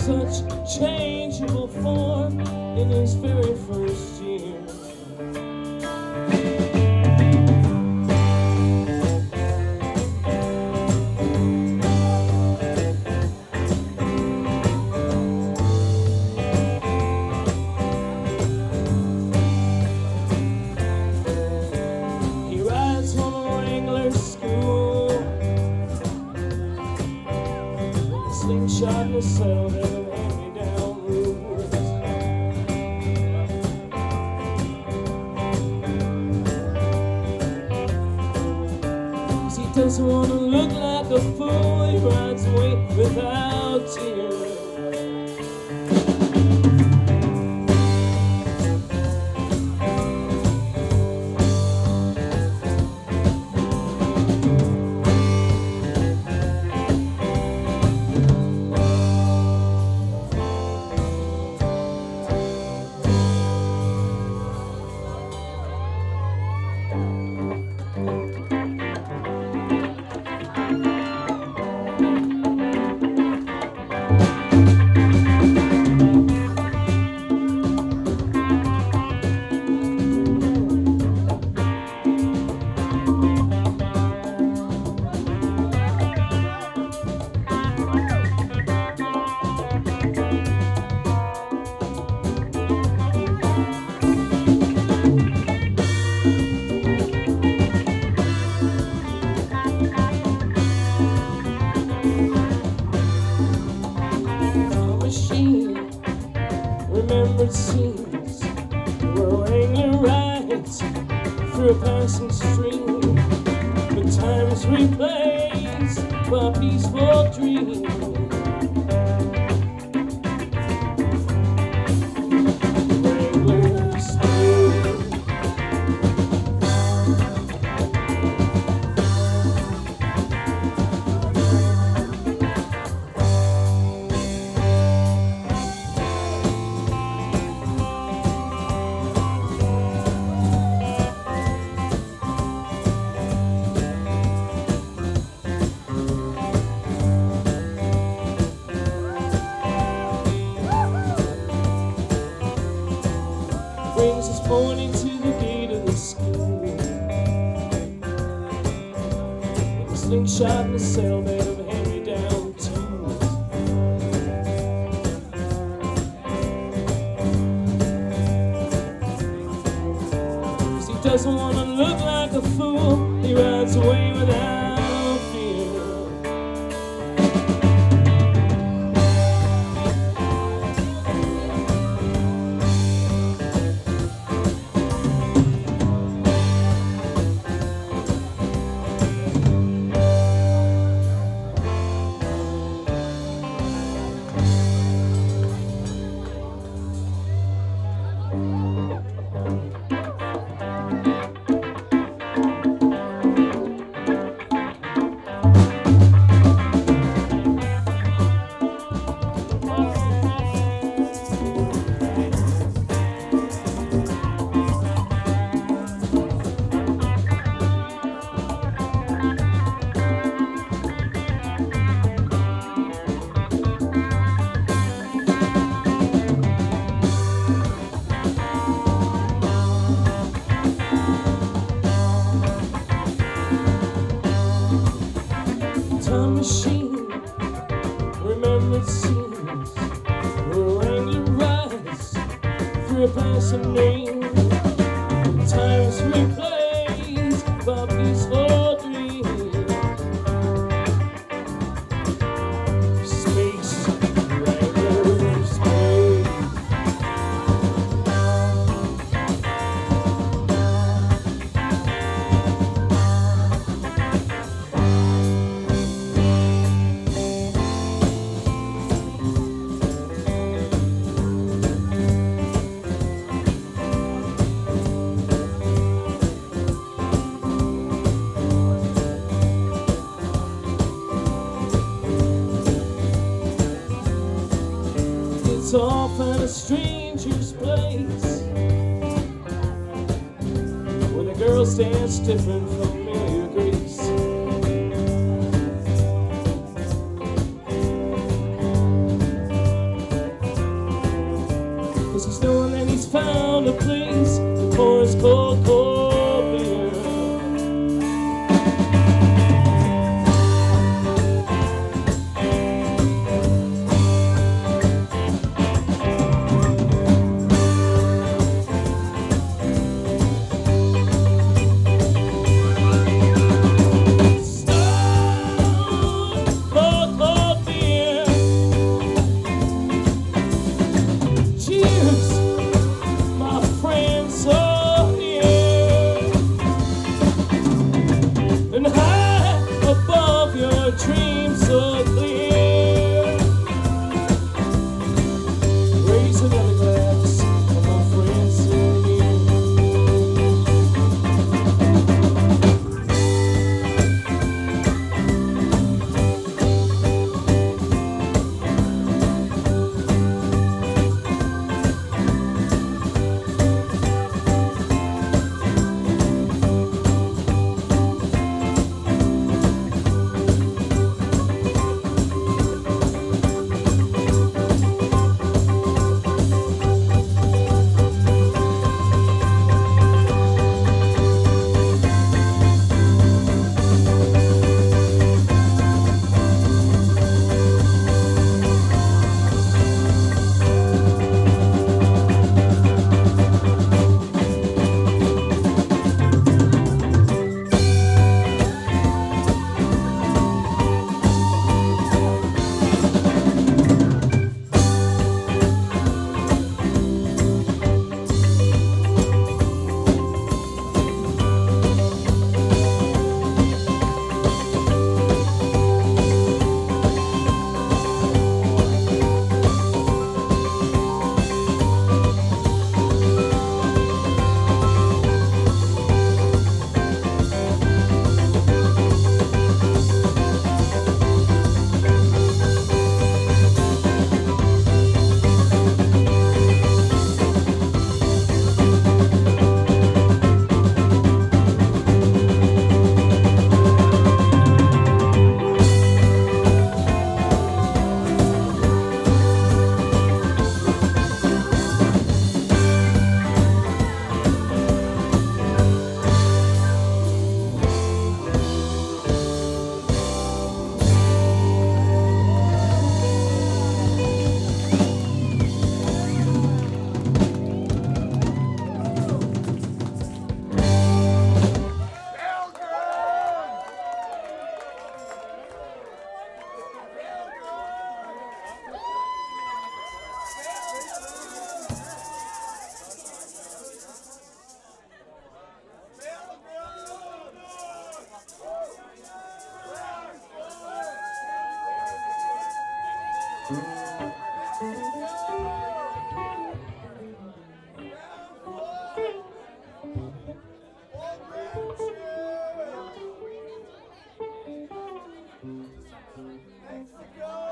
such changeable form in his very first year. He rides from a Wrangler school, slingshot in a cell that will hand-me-down rules. He doesn't want to look like a fool. He rides away without tears. Remembered scenes where Wrangler rides through a passing stream, but time is replaced by a peaceful dream. Wrangler Stream. Brings us pointing to the gate of the school, with a slingshot and a cell made of hand-me-down tools. Cause he doesn't want to look like a fool. He rides away without fear. Time machine, remembered scenes where Wrangler rides through a passing name. Time is replaced by a peaceful dream. Space, Wrangler Space. It's off at a stranger's place, where the girl stands stiff in familiar grace. from the place that pours cold, cold beer. Mexico!